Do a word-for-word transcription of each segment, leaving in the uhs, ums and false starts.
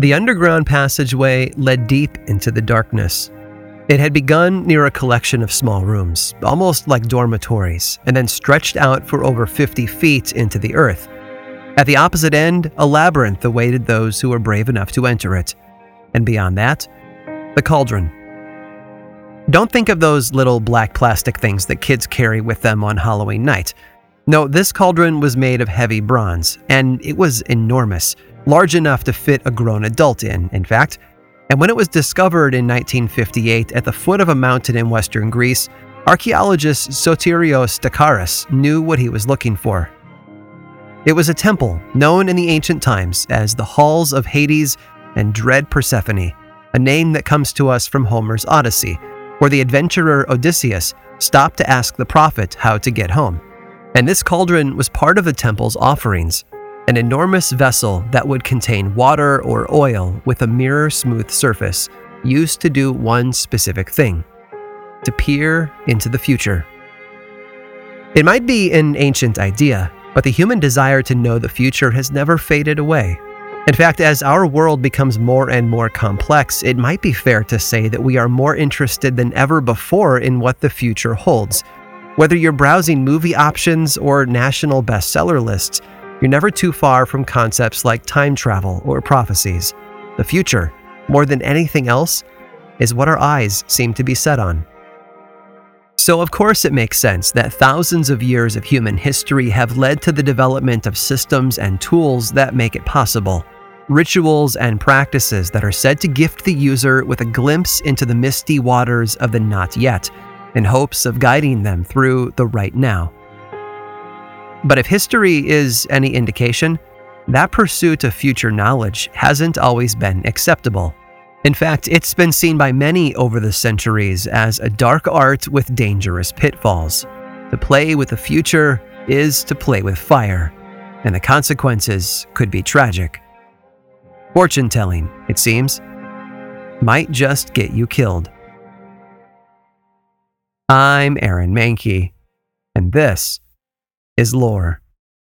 The underground passageway led deep into the darkness. It had begun near a collection of small rooms, almost like dormitories, and then stretched out for over fifty feet into the earth. At the opposite end, a labyrinth awaited those who were brave enough to enter it. And beyond that, the cauldron. Don't think of those little black plastic things that kids carry with them on Halloween night. No, this cauldron was made of heavy bronze, and it was enormous, large enough to fit a grown adult in, in fact. And when it was discovered in nineteen fifty-eight at the foot of a mountain in western Greece, archaeologist Sotirios Stakaris knew what he was looking for. It was a temple known in the ancient times as the Halls of Hades and Dread Persephone, a name that comes to us from Homer's Odyssey, where the adventurer Odysseus stopped to ask the prophet how to get home. And this cauldron was part of the temple's offerings, an enormous vessel that would contain water or oil with a mirror-smooth surface, used to do one specific thing: to peer into the future. It might be an ancient idea, but the human desire to know the future has never faded away. In fact, as our world becomes more and more complex, it might be fair to say that we are more interested than ever before in what the future holds. Whether you're browsing movie options or national bestseller lists, you're never too far from concepts like time travel or prophecies. The future, more than anything else, is what our eyes seem to be set on. So of course it makes sense that thousands of years of human history have led to the development of systems and tools that make it possible. Rituals and practices that are said to gift the user with a glimpse into the misty waters of the not yet, in hopes of guiding them through the right now. But if history is any indication, that pursuit of future knowledge hasn't always been acceptable. In fact, it's been seen by many over the centuries as a dark art with dangerous pitfalls. To play with the future is to play with fire, and the consequences could be tragic. Fortune-telling, it seems, might just get you killed. I'm Aaron Mahnke, and this is Lore.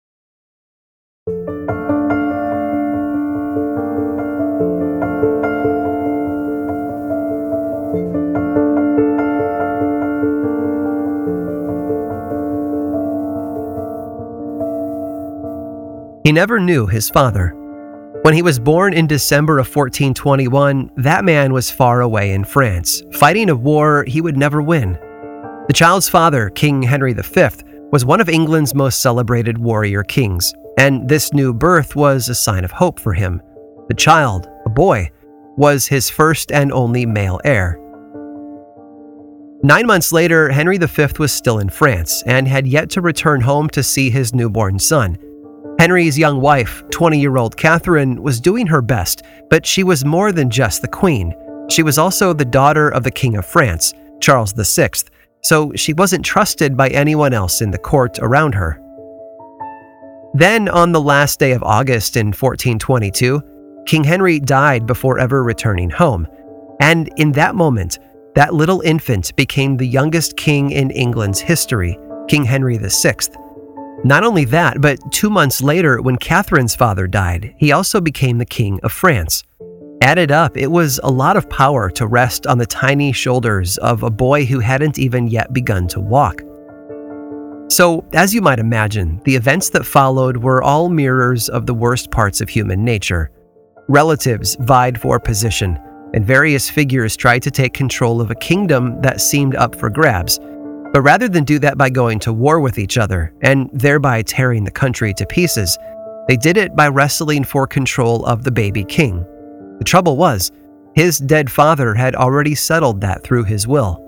He never knew his father. When he was born in December of fourteen twenty-one, that man was far away in France, fighting a war he would never win. The child's father, King Henry the Fifth, was one of England's most celebrated warrior kings, and this new birth was a sign of hope for him. The child, a boy, was his first and only male heir. Nine months later, Henry the Fifth was still in France and had yet to return home to see his newborn son. Henry's young wife, twenty-year-old Catherine, was doing her best, but she was more than just the queen. She was also the daughter of the King of France, Charles the Sixth, so she wasn't trusted by anyone else in the court around her. Then, on the last day of August in fourteen twenty-two, King Henry died before ever returning home, and in that moment, that little infant became the youngest king in England's history, King Henry the Sixth. Not only that, but two months later, when Catherine's father died, he also became the King of France. Added up, it was a lot of power to rest on the tiny shoulders of a boy who hadn't even yet begun to walk. So, as you might imagine, the events that followed were all mirrors of the worst parts of human nature. Relatives vied for position, and various figures tried to take control of a kingdom that seemed up for grabs. But rather than do that by going to war with each other, and thereby tearing the country to pieces, they did it by wrestling for control of the baby king. The trouble was, his dead father had already settled that through his will.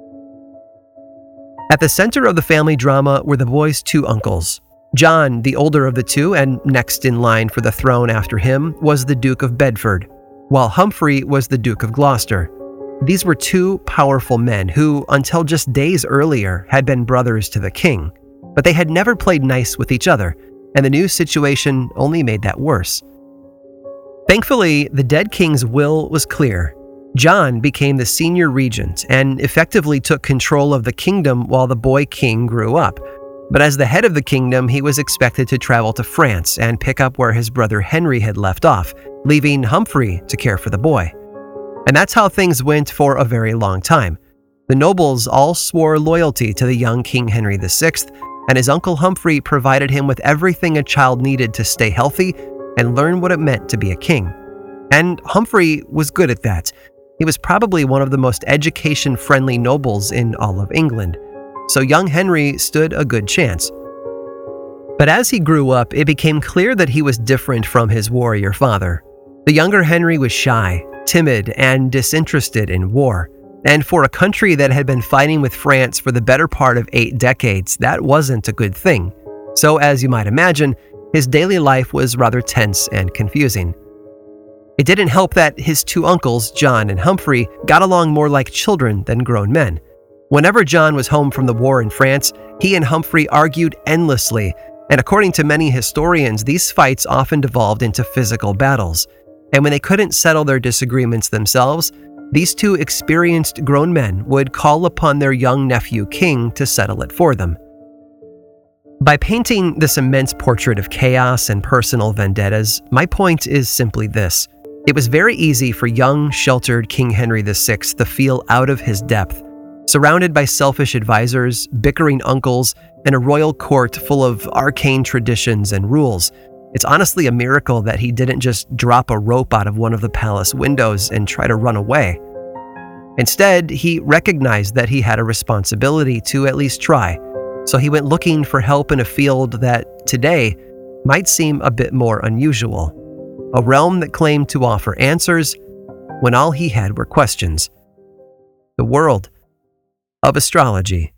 At the center of the family drama were the boy's two uncles. John, the older of the two and next in line for the throne after him, was the Duke of Bedford, while Humphrey was the Duke of Gloucester. These were two powerful men who, until just days earlier, had been brothers to the king, but they had never played nice with each other, and the new situation only made that worse. Thankfully, the dead king's will was clear. John became the senior regent and effectively took control of the kingdom while the boy king grew up. But as the head of the kingdom, he was expected to travel to France and pick up where his brother Henry had left off, leaving Humphrey to care for the boy. And that's how things went for a very long time. The nobles all swore loyalty to the young King Henry the Sixth, and his uncle Humphrey provided him with everything a child needed to stay healthy and learn what it meant to be a king. And Humphrey was good at that. He was probably one of the most education-friendly nobles in all of England, so young Henry stood a good chance. But as he grew up, it became clear that he was different from his warrior father. The younger Henry was shy, timid, and disinterested in war. And for a country that had been fighting with France for the better part of eight decades, that wasn't a good thing. So as you might imagine, his daily life was rather tense and confusing. It didn't help that his two uncles, John and Humphrey, got along more like children than grown men. Whenever John was home from the war in France, he and Humphrey argued endlessly, and according to many historians, these fights often devolved into physical battles. And when they couldn't settle their disagreements themselves, these two experienced grown men would call upon their young nephew King to settle it for them. By painting this immense portrait of chaos and personal vendettas, my point is simply this. It was very easy for young, sheltered King Henry the Sixth to feel out of his depth, surrounded by selfish advisors, bickering uncles, and a royal court full of arcane traditions and rules. It's honestly a miracle that he didn't just drop a rope out of one of the palace windows and try to run away. Instead, he recognized that he had a responsibility to at least try, so he went looking for help in a field that, today, might seem a bit more unusual. A realm that claimed to offer answers when all he had were questions. The world of astrology.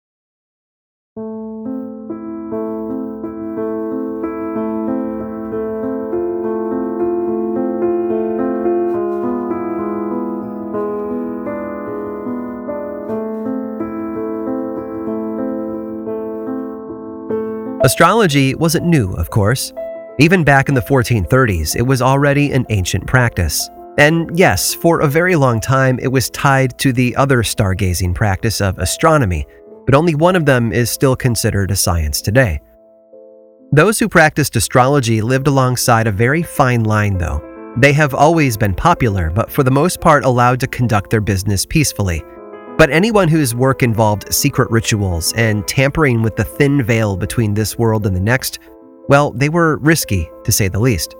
Astrology wasn't new, of course. Even back in the fourteen thirties, it was already an ancient practice. And yes, for a very long time, it was tied to the other stargazing practice of astronomy, but only one of them is still considered a science today. Those who practiced astrology lived alongside a very fine line, though. They have always been popular, but for the most part allowed to conduct their business peacefully. But anyone whose work involved secret rituals and tampering with the thin veil between this world and the next, well, they were risky, to say the least.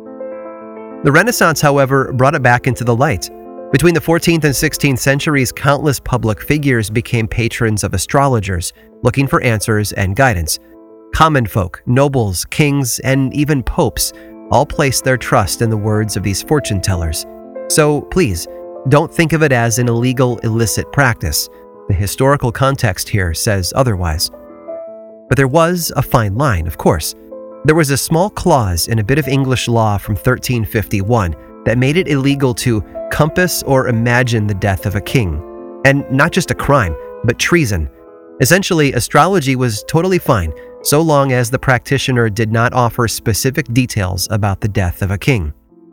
The Renaissance, however, brought it back into the light. Between the fourteenth and sixteenth centuries, countless public figures became patrons of astrologers, looking for answers and guidance. Common folk, nobles, kings, and even popes all placed their trust in the words of these fortune tellers. So please, don't think of it as an illegal, illicit practice. The historical context here says otherwise. But there was a fine line, of course. There was a small clause in a bit of English law from thirteen fifty-one that made it illegal to compass or imagine the death of a king. And not just a crime, but treason. Essentially, astrology was totally fine, so long as the practitioner did not offer specific details about the death of a king.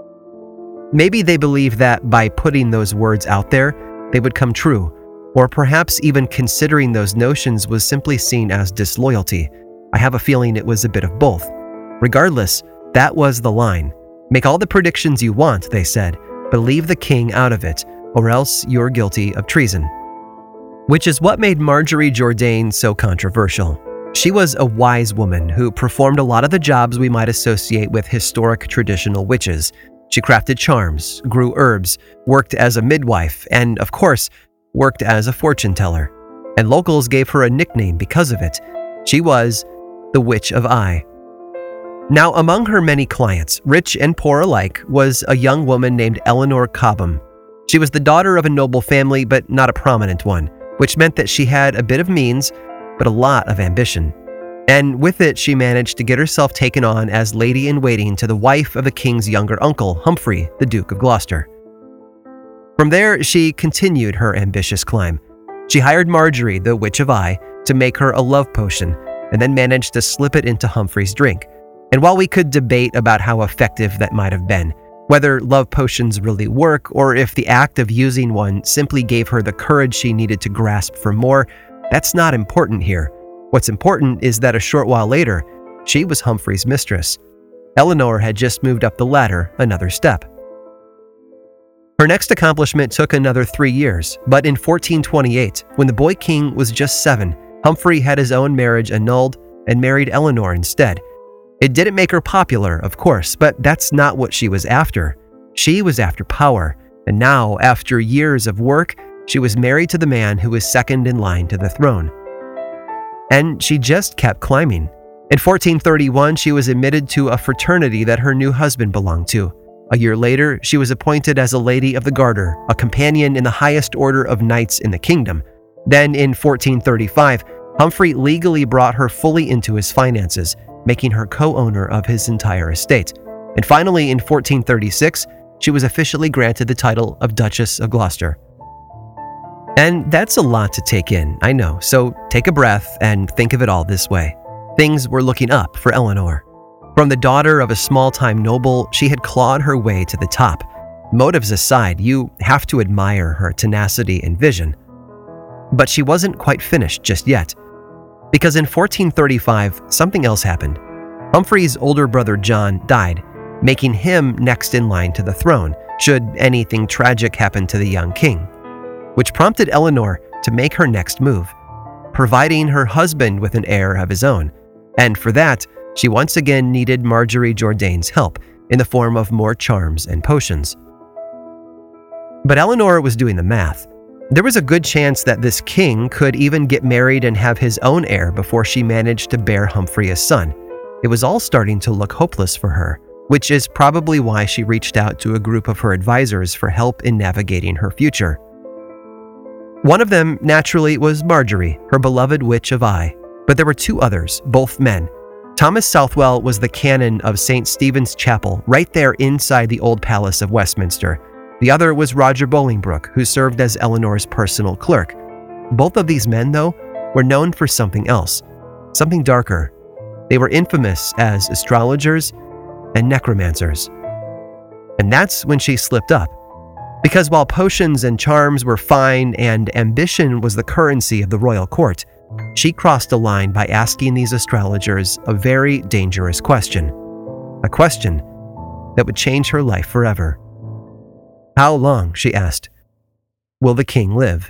Maybe they believed that by putting those words out there, they would come true, or perhaps even considering those notions was simply seen as disloyalty. I have a feeling it was a bit of both. Regardless, that was the line. Make all the predictions you want, they said, but leave the king out of it, or else you're guilty of treason. Which is what made Marjorie Jourdain so controversial. She was a wise woman who performed a lot of the jobs we might associate with historic traditional witches. She crafted charms, grew herbs, worked as a midwife, and, of course, worked as a fortune teller. And locals gave her a nickname because of it. She was the Witch of Eye. Now, among her many clients, rich and poor alike, was a young woman named Eleanor Cobham. She was the daughter of a noble family, but not a prominent one, which meant that she had a bit of means, but a lot of ambition. And with it, she managed to get herself taken on as lady-in-waiting to the wife of the king's younger uncle, Humphrey, the Duke of Gloucester. From there, she continued her ambitious climb. She hired Marjorie, the Witch of Eye, to make her a love potion, and then managed to slip it into Humphrey's drink. And while we could debate about how effective that might have been, whether love potions really work, or if the act of using one simply gave her the courage she needed to grasp for more, that's not important here. What's important is that a short while later, she was Humphrey's mistress. Eleanor had just moved up the ladder another step. Her next accomplishment took another three years, but in fourteen twenty-eight, when the boy king was just seven, Humphrey had his own marriage annulled and married Eleanor instead. It didn't make her popular, of course, but that's not what she was after. She was after power, and now, after years of work, she was married to the man who was second in line to the throne. And she just kept climbing. In fourteen thirty-one, she was admitted to a fraternity that her new husband belonged to. A year later, she was appointed as a Lady of the Garter, a companion in the highest order of knights in the kingdom. Then, in fourteen thirty-five, Humphrey legally brought her fully into his finances, making her co-owner of his entire estate. And finally, in fourteen thirty-six, she was officially granted the title of Duchess of Gloucester. And that's a lot to take in, I know, so take a breath and think of it all this way. Things were looking up for Eleanor. From the daughter of a small-time noble, she had clawed her way to the top. Motives aside, you have to admire her tenacity and vision. But she wasn't quite finished just yet. Because in fourteen thirty-five, something else happened. Humphrey's older brother John died, making him next in line to the throne, should anything tragic happen to the young king, which prompted Eleanor to make her next move, providing her husband with an heir of his own. And for that, she once again needed Marjorie Jourdain's help in the form of more charms and potions. But Eleanor was doing the math. There was a good chance that this king could even get married and have his own heir before she managed to bear Humphrey a son. It was all starting to look hopeless for her, which is probably why she reached out to a group of her advisors for help in navigating her future. One of them, naturally, was Marjorie, her beloved Witch of Eye, but there were two others, both men. Thomas Southwell was the canon of Saint Stephen's Chapel, right there inside the Old Palace of Westminster. The other was Roger Bolingbroke, who served as Eleanor's personal clerk. Both of these men, though, were known for something else, something darker. They were infamous as astrologers and necromancers. And that's when she slipped up. Because while potions and charms were fine and ambition was the currency of the royal court, she crossed a line by asking these astrologers a very dangerous question. A question that would change her life forever. How long, she asked, will the king live?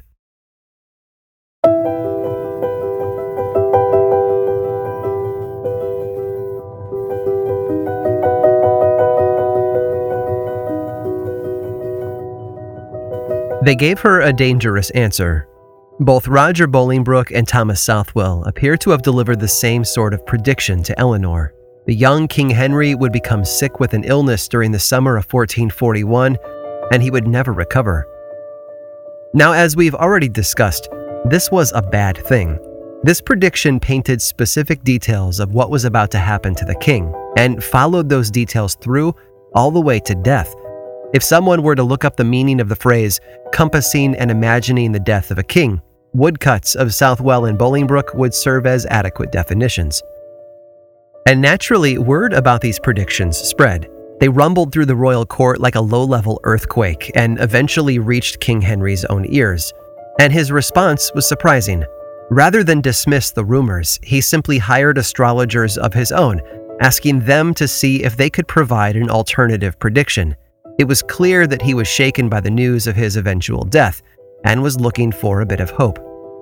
They gave her a dangerous answer. Both Roger Bolingbroke and Thomas Southwell appear to have delivered the same sort of prediction to Eleanor. The young King Henry would become sick with an illness during the summer of fourteen forty-one, and he would never recover. Now, as we've already discussed, this was a bad thing. This prediction painted specific details of what was about to happen to the king, and followed those details through all the way to death. If someone were to look up the meaning of the phrase, compassing and imagining the death of a king, woodcuts of Southwell and Bolingbroke would serve as adequate definitions. And naturally, word about these predictions spread. They rumbled through the royal court like a low-level earthquake and eventually reached King Henry's own ears. And his response was surprising. Rather than dismiss the rumors, he simply hired astrologers of his own, asking them to see if they could provide an alternative prediction. It was clear that he was shaken by the news of his eventual death and was looking for a bit of hope.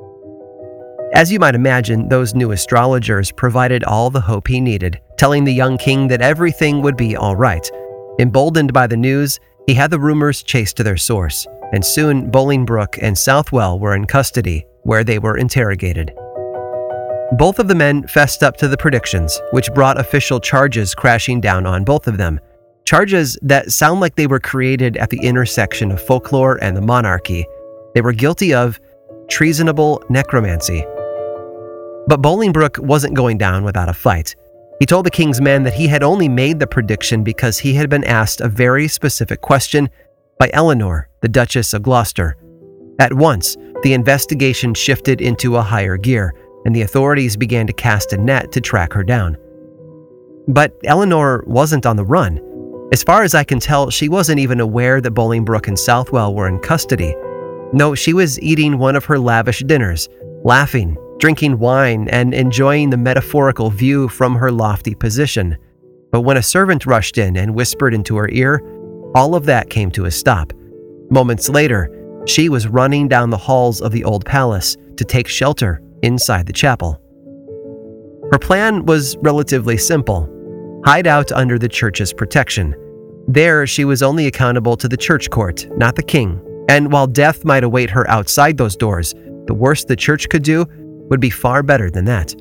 As you might imagine, those new astrologers provided all the hope he needed, telling the young king that everything would be all right. Emboldened by the news, he had the rumors chased to their source, and soon Bolingbroke and Southwell were in custody, where they were interrogated. Both of the men fessed up to the predictions, which brought official charges crashing down on both of them. Charges that sound like they were created at the intersection of folklore and the monarchy. They were guilty of treasonable necromancy. But Bolingbroke wasn't going down without a fight. He told the king's men that he had only made the prediction because he had been asked a very specific question by Eleanor, the Duchess of Gloucester. At once, the investigation shifted into a higher gear, and the authorities began to cast a net to track her down. But Eleanor wasn't on the run. As far as I can tell, she wasn't even aware that Bolingbroke and Southwell were in custody. No, she was eating one of her lavish dinners, laughing, drinking wine, and enjoying the metaphorical view from her lofty position. But when a servant rushed in and whispered into her ear, all of that came to a stop. Moments later, she was running down the halls of the old palace to take shelter inside the chapel. Her plan was relatively simple: hide out under the church's protection. There, she was only accountable to the church court, not the king, and while death might await her outside those doors, the worst the church could do would be far better than that.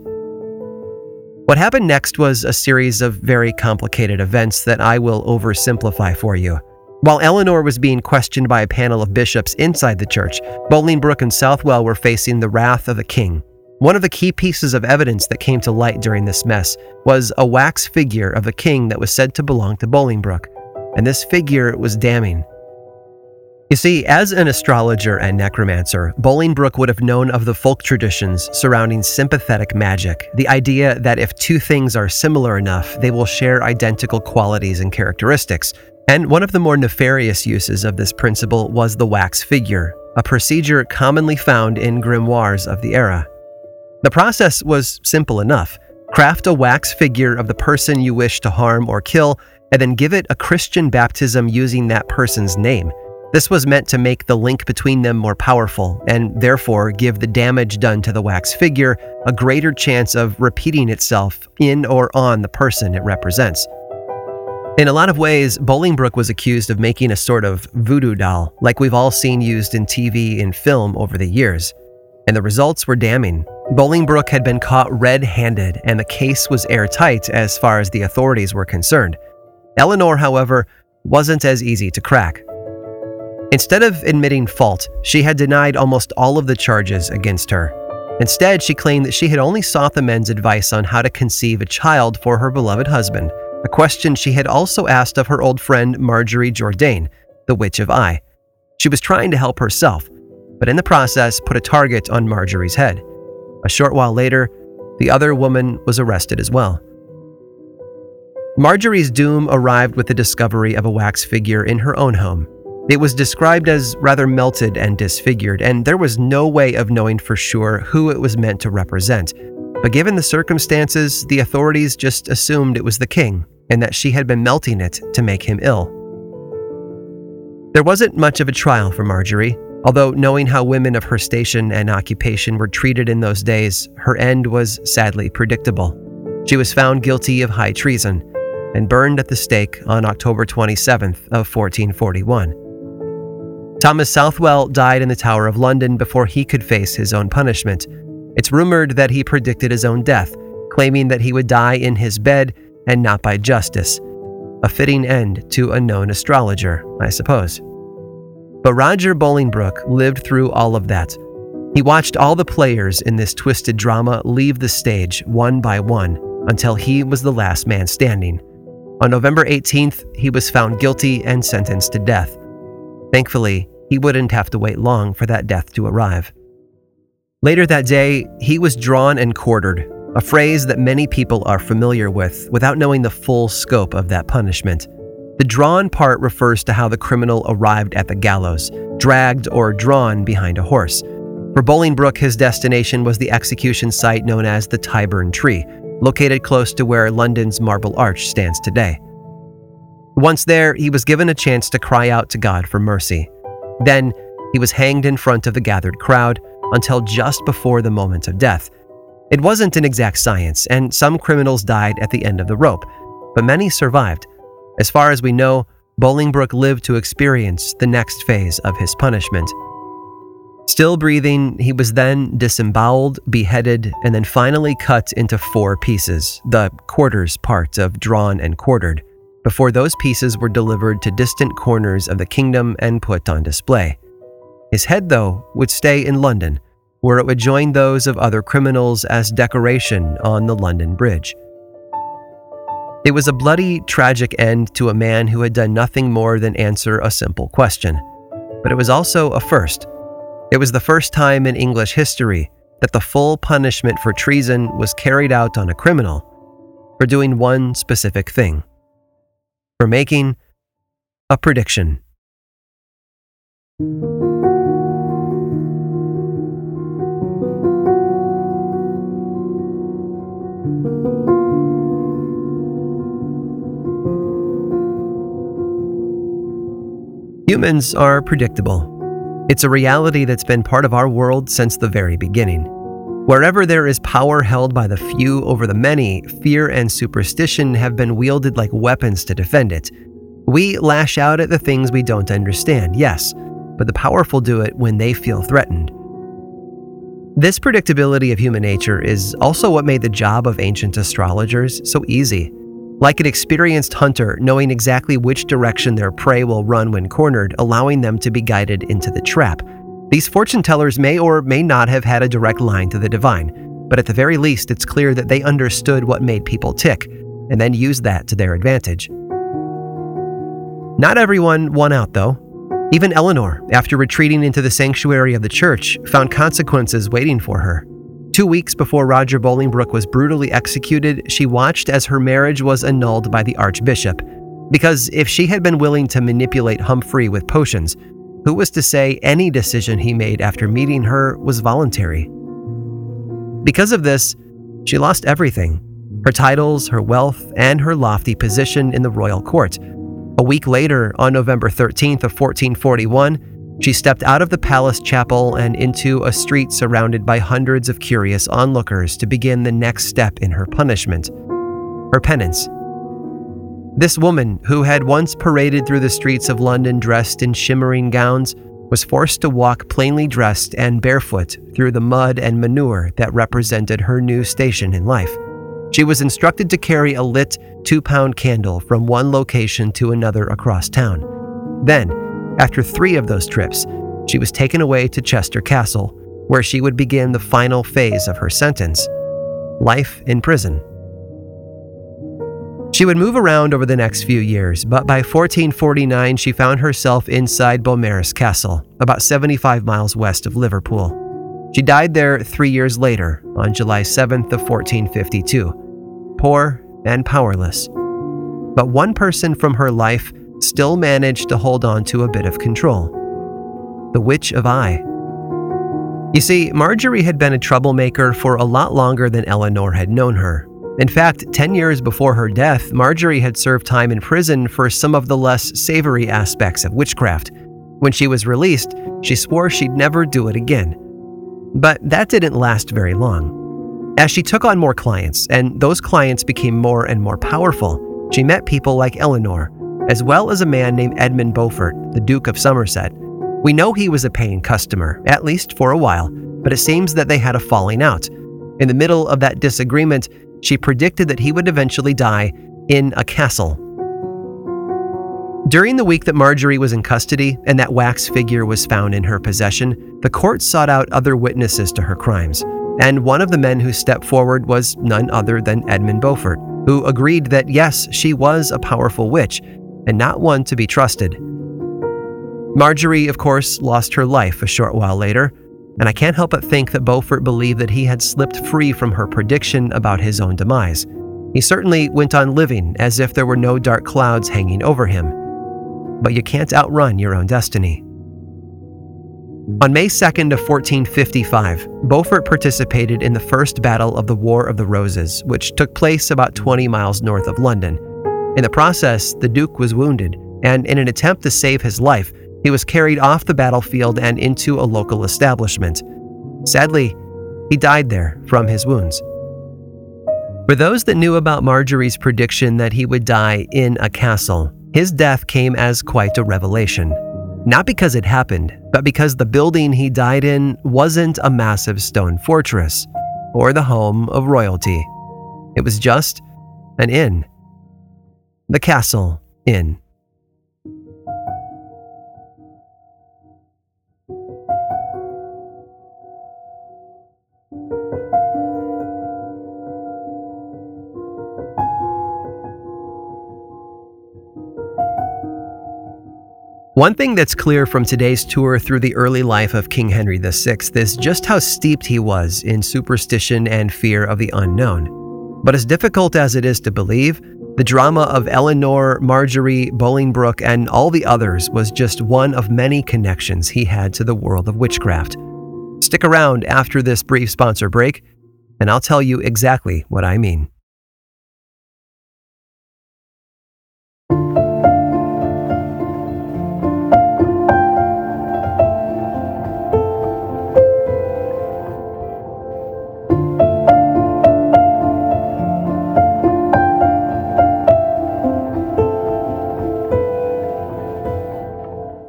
What happened next was a series of very complicated events that I will oversimplify for you. While Eleanor was being questioned by a panel of bishops inside the church, Bolingbroke and Southwell were facing the wrath of the king. One of the key pieces of evidence that came to light during this mess was a wax figure of the king that was said to belong to Bolingbroke, and this figure was damning. You see, as an astrologer and necromancer, Bolingbroke would have known of the folk traditions surrounding sympathetic magic, the idea that if two things are similar enough, they will share identical qualities and characteristics. And one of the more nefarious uses of this principle was the wax figure, a procedure commonly found in grimoires of the era. The process was simple enough. Craft a wax figure of the person you wish to harm or kill, and then give it a Christian baptism using that person's name. This was meant to make the link between them more powerful, and therefore give the damage done to the wax figure a greater chance of repeating itself in or on the person it represents. In a lot of ways, Bolingbroke was accused of making a sort of voodoo doll, like we've all seen used in T V and film over the years. And the results were damning. Bolingbroke had been caught red-handed, and the case was airtight as far as the authorities were concerned. Eleanor, however, wasn't as easy to crack. Instead of admitting fault, she had denied almost all of the charges against her. Instead, she claimed that she had only sought the men's advice on how to conceive a child for her beloved husband, a question she had also asked of her old friend Marjorie Jourdain, the Witch of Eye. She was trying to help herself, but in the process put a target on Marjorie's head. A short while later, the other woman was arrested as well. Marjorie's doom arrived with the discovery of a wax figure in her own home. It was described as rather melted and disfigured, and there was no way of knowing for sure who it was meant to represent. But given the circumstances, the authorities just assumed it was the king, and that she had been melting it to make him ill. There wasn't much of a trial for Marjorie, although knowing how women of her station and occupation were treated in those days, her end was sadly predictable. She was found guilty of high treason and burned at the stake on October twenty-seventh of fourteen forty-one. Thomas Southwell died in the Tower of London before he could face his own punishment. It's rumored that he predicted his own death, claiming that he would die in his bed and not by justice. A fitting end to a known astrologer, I suppose. But Roger Bolingbroke lived through all of that. He watched all the players in this twisted drama leave the stage one by one until he was the last man standing. On November eighteenth, he was found guilty and sentenced to death. Thankfully, he wouldn't have to wait long for that death to arrive. Later that day, he was drawn and quartered, a phrase that many people are familiar with without knowing the full scope of that punishment. The drawn part refers to how the criminal arrived at the gallows, dragged or drawn behind a horse. For Bolingbroke, his destination was the execution site known as the Tyburn Tree, located close to where London's Marble Arch stands today. Once there, he was given a chance to cry out to God for mercy. Then, he was hanged in front of the gathered crowd until just before the moment of death. It wasn't an exact science, and some criminals died at the end of the rope, but many survived. As far as we know, Bolingbroke lived to experience the next phase of his punishment. Still breathing, he was then disemboweled, beheaded, and then finally cut into four pieces, the quarters part of drawn and quartered, before those pieces were delivered to distant corners of the kingdom and put on display. His head, though, would stay in London, where it would join those of other criminals as decoration on the London Bridge. It was a bloody, tragic end to a man who had done nothing more than answer a simple question. But it was also a first. It was the first time in English history that the full punishment for treason was carried out on a criminal for doing one specific thing: for making a prediction. Humans are predictable. It's a reality that's been part of our world since the very beginning. Wherever there is power held by the few over the many, fear and superstition have been wielded like weapons to defend it. We lash out at the things we don't understand, yes, but the powerful do it when they feel threatened. This predictability of human nature is also what made the job of ancient astrologers so easy. Like an experienced hunter knowing exactly which direction their prey will run when cornered, allowing them to be guided into the trap. These fortune tellers may or may not have had a direct line to the divine, but at the very least it's clear that they understood what made people tick, and then used that to their advantage. Not everyone won out though. Even Eleanor, after retreating into the sanctuary of the church, found consequences waiting for her. Two weeks before Roger Bolingbroke was brutally executed, she watched as her marriage was annulled by the Archbishop. Because if she had been willing to manipulate Humphrey with potions, who was to say any decision he made after meeting her was voluntary? Because of this, she lost everything: her titles, her wealth, and her lofty position in the royal court. A week later, on November thirteenth of fourteen forty-one, she stepped out of the palace chapel and into a street surrounded by hundreds of curious onlookers to begin the next step in her punishment, her penance. This woman, who had once paraded through the streets of London dressed in shimmering gowns, was forced to walk plainly dressed and barefoot through the mud and manure that represented her new station in life. She was instructed to carry a lit two-pound candle from one location to another across town. Then, after three of those trips, she was taken away to Chester Castle, where she would begin the final phase of her sentence: life in prison. She would move around over the next few years, but by fourteen forty-nine she found herself inside Beaumaris Castle, about seventy-five miles west of Liverpool. She died there three years later, on July seventh of fourteen fifty-two. Poor and powerless. But one person from her life still managed to hold on to a bit of control: the Witch of Eye. You see, Marjorie had been a troublemaker for a lot longer than Eleanor had known her. In fact, ten years before her death, Marjorie had served time in prison for some of the less savory aspects of witchcraft. When she was released, she swore she'd never do it again. But that didn't last very long. As she took on more clients, and those clients became more and more powerful, she met people like Eleanor, as well as a man named Edmund Beaufort, the Duke of Somerset. We know he was a paying customer, at least for a while, but it seems that they had a falling out. In the middle of that disagreement, she predicted that he would eventually die in a castle. During the week that Marjorie was in custody and that wax figure was found in her possession, the court sought out other witnesses to her crimes, and one of the men who stepped forward was none other than Edmund Beaufort, who agreed that yes, she was a powerful witch, and not one to be trusted. Marjorie, of course, lost her life a short while later, and I can't help but think that Beaufort believed that he had slipped free from her prediction about his own demise. He certainly went on living as if there were no dark clouds hanging over him. But you can't outrun your own destiny. On May second of fourteen fifty-five, Beaufort participated in the first battle of the War of the Roses, which took place about twenty miles north of London. In the process, the Duke was wounded, and in an attempt to save his life, he was carried off the battlefield and into a local establishment. Sadly, he died there from his wounds. For those that knew about Marjorie's prediction that he would die in a castle, his death came as quite a revelation. Not because it happened, but because the building he died in wasn't a massive stone fortress or the home of royalty. It was just an inn. The Castle Inn. One thing that's clear from today's tour through the early life of King Henry the Sixth is just how steeped he was in superstition and fear of the unknown. But as difficult as it is to believe, the drama of Eleanor, Marjorie, Bolingbroke, and all the others was just one of many connections he had to the world of witchcraft. Stick around after this brief sponsor break, and I'll tell you exactly what I mean.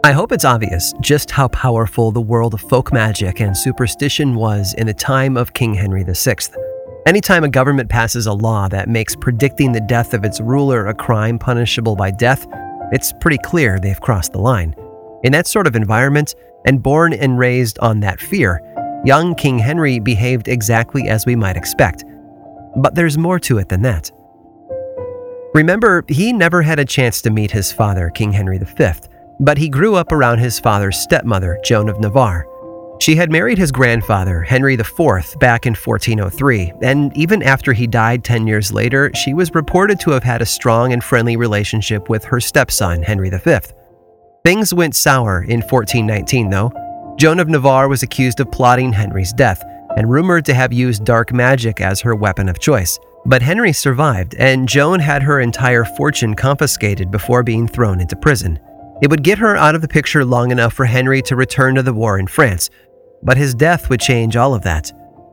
I hope it's obvious just how powerful the world of folk magic and superstition was in the time of King Henry the Sixth. Anytime a government passes a law that makes predicting the death of its ruler a crime punishable by death, it's pretty clear they've crossed the line. In that sort of environment, and born and raised on that fear, young King Henry behaved exactly as we might expect. But there's more to it than that. Remember, he never had a chance to meet his father, King Henry the Fifth, but he grew up around his father's stepmother, Joan of Navarre. She had married his grandfather, Henry the Fourth, back in fourteen oh three, and even after he died ten years later, she was reported to have had a strong and friendly relationship with her stepson, Henry the Fifth. Things went sour in fourteen nineteen, though. Joan of Navarre was accused of plotting Henry's death, and rumored to have used dark magic as her weapon of choice. But Henry survived, and Joan had her entire fortune confiscated before being thrown into prison. It would get her out of the picture long enough for Henry to return to the war in France, but his death would change all of that.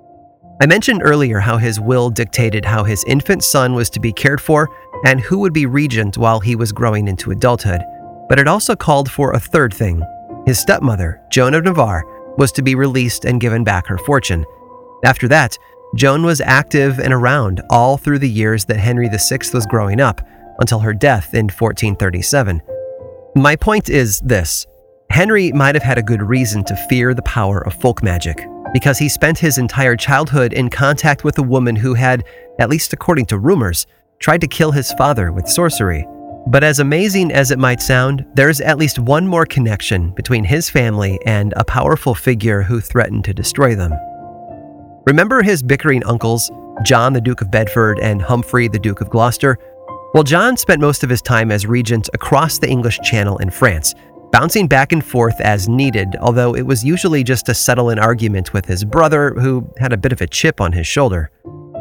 I mentioned earlier how his will dictated how his infant son was to be cared for and who would be regent while he was growing into adulthood, but it also called for a third thing. His stepmother, Joan of Navarre, was to be released and given back her fortune. After that, Joan was active and around all through the years that Henry the Sixth was growing up, until her death in fourteen thirty-seven. My point is this: Henry might have had a good reason to fear the power of folk magic, because he spent his entire childhood in contact with a woman who had, at least according to rumors, tried to kill his father with sorcery. But as amazing as it might sound, there's at least one more connection between his family and a powerful figure who threatened to destroy them. Remember his bickering uncles, John the Duke of Bedford and Humphrey the Duke of Gloucester? Well, John spent most of his time as regent across the English Channel in France, bouncing back and forth as needed, although it was usually just to settle an argument with his brother, who had a bit of a chip on his shoulder.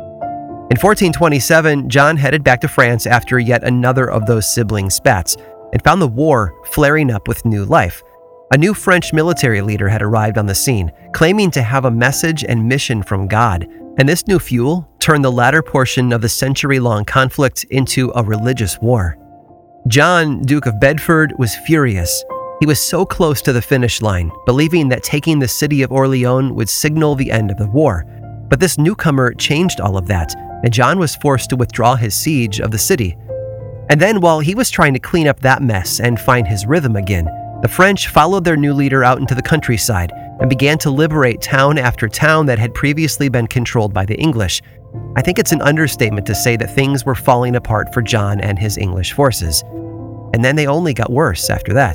In fourteen twenty-seven, John headed back to France after yet another of those sibling spats, and found the war flaring up with new life. A new French military leader had arrived on the scene, claiming to have a message and mission from God, and this new fuel turned the latter portion of the century-long conflict into a religious war. John, Duke of Bedford, was furious. He was so close to the finish line, believing that taking the city of Orleans would signal the end of the war. But this newcomer changed all of that, and John was forced to withdraw his siege of the city. And then, while he was trying to clean up that mess and find his rhythm again, the French followed their new leader out into the countryside and began to liberate town after town that had previously been controlled by the English. I think it's an understatement to say that things were falling apart for John and his English forces. And then they only got worse after that.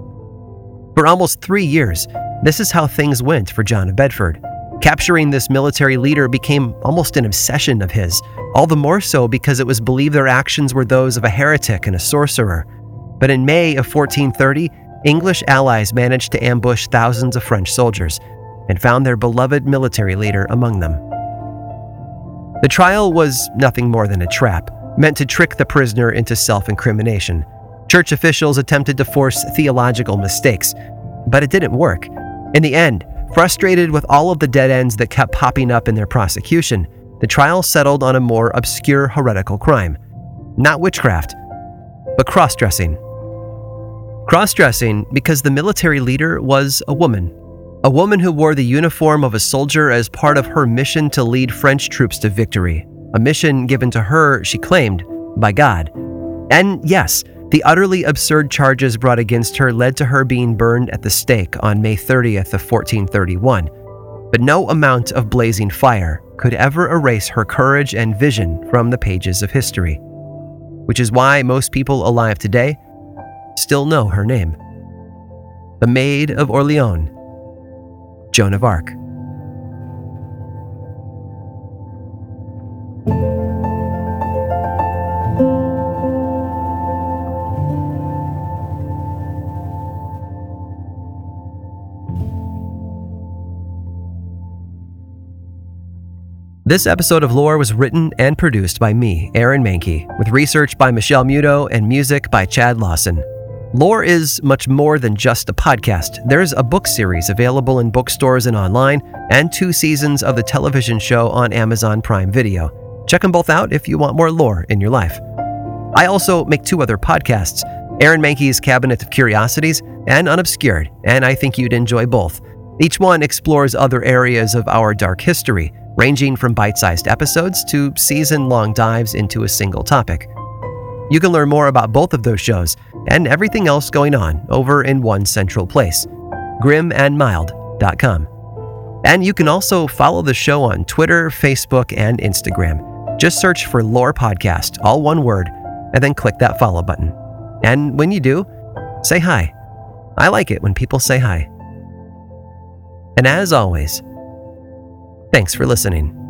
For almost three years, this is how things went for John of Bedford. Capturing this military leader became almost an obsession of his, all the more so because it was believed their actions were those of a heretic and a sorcerer. But in May of fourteen thirty, English allies managed to ambush thousands of French soldiers and found their beloved military leader among them. The trial was nothing more than a trap, meant to trick the prisoner into self-incrimination. Church officials attempted to force theological mistakes, but it didn't work. In the end, frustrated with all of the dead ends that kept popping up in their prosecution, the trial settled on a more obscure heretical crime. Not witchcraft, but cross-dressing. Cross-dressing because the military leader was a woman. A woman who wore the uniform of a soldier as part of her mission to lead French troops to victory. A mission given to her, she claimed, by God. And yes, the utterly absurd charges brought against her led to her being burned at the stake on May thirtieth of fourteen thirty-one. But no amount of blazing fire could ever erase her courage and vision from the pages of history. Which is why most people alive today still know her name. The Maid of Orleans, Joan of Arc. This episode of Lore was written and produced by me, Aaron Mahnke, with research by Michelle Muto and music by Chad Lawson. Lore is much more than just a podcast. There's a book series available in bookstores and online, and two seasons of the television show on Amazon Prime Video. Check them both out if you want more lore in your life. I also make two other podcasts. Aaron Mahnke's Cabinet of Curiosities and Unobscured, and I think you'd enjoy both. Each one explores other areas of our dark history, ranging from bite-sized episodes to season-long dives into a single topic. You can learn more about both of those shows and everything else going on over in one central place, grim and mild dot com. And you can also follow the show on Twitter, Facebook, and Instagram. Just search for Lore Podcast, all one word, and then click that follow button. And when you do, say hi. I like it when people say hi. And as always, thanks for listening.